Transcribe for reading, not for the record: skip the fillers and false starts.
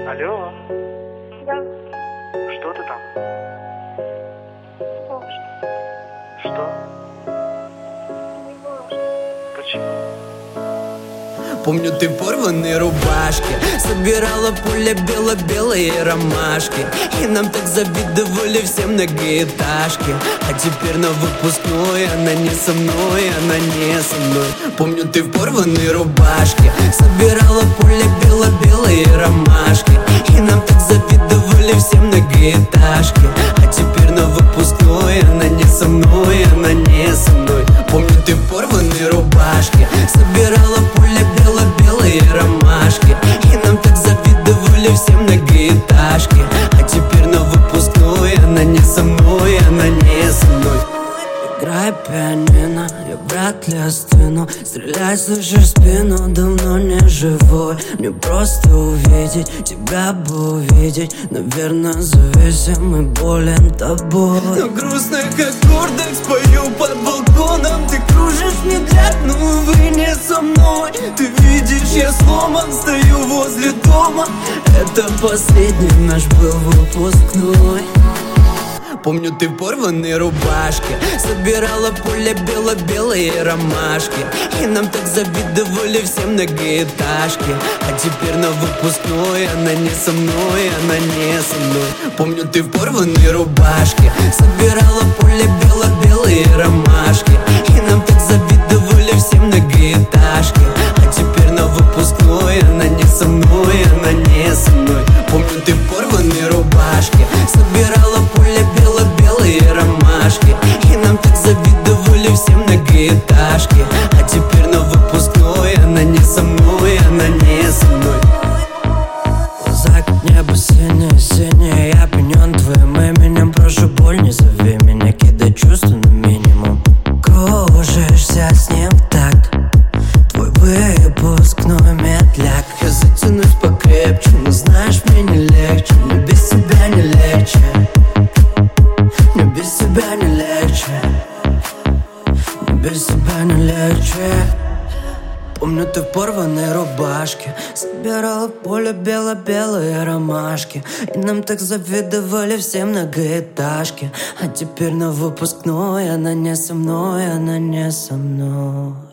Алло, Да, что ты там? можно. Что? Не можно. Почему? Помню, ты в порванной рубашке собирала поле бело-белые ромашки, и нам так завидовали все многоэтажки. А теперь на выпускной она не со мной, она не со мной. Помню, ты в порванной рубашке собирала поле бело-белые ромашки, и нам так завидовали все многоэтажки. А теперь на выпускной она не со мной, она не со мной. Помню, ты в порванной рубашке собирала поле бело-белые ромашки, и нам так завидовали все многоэтажки. А теперь на выпускной она не со мной, она не со мной. Играй пианино, я вряд ли остыну. Стреляй, слышишь спину, давно не живой. Мне просто увидеть, тебя бы увидеть. Наверное, зависим и болен тобой. На грустных аккордах спою под балконом. Ты кружишь мне дряд, но увы, не со мной. Ты видишь, я сломан, стою возле дома. Это последний наш был выпускной. Помню, ты в порванной рубашке собирала поле бело-белые ромашки, и нам так завидовали все многоэтажки. А теперь на выпускной она не со мной, она не со мной. Помню, ты в порванной рубашке собирала поле бело-белые ромашки, и нам так завидовали все многоэтажки. А теперь на выпускной она не со мной, она не со мной. Помню, ты в порванной рубашке собирала поле бело-белые ромашки, и нам так завидовали все многоэтажки. А теперь на выпускной она не со мной, она не со мной. Глаза как небо синее-синее, я опьянен твоим именем. Прошу, боль, не зови меня, кидай чувства на минимум. Кружишься с ним в такт, твой выпускной медляк. Я затянусь покрепче, но знаешь, мне не легче. Мне без тебя не легче, мне без тебя не легче, мне без тебя не легче. Помню, ты в порванной рубашке собирала в поле бело-белые ромашки, и нам так завидовали все многоэтажки. А теперь на выпускной она не со мной, она не со мной.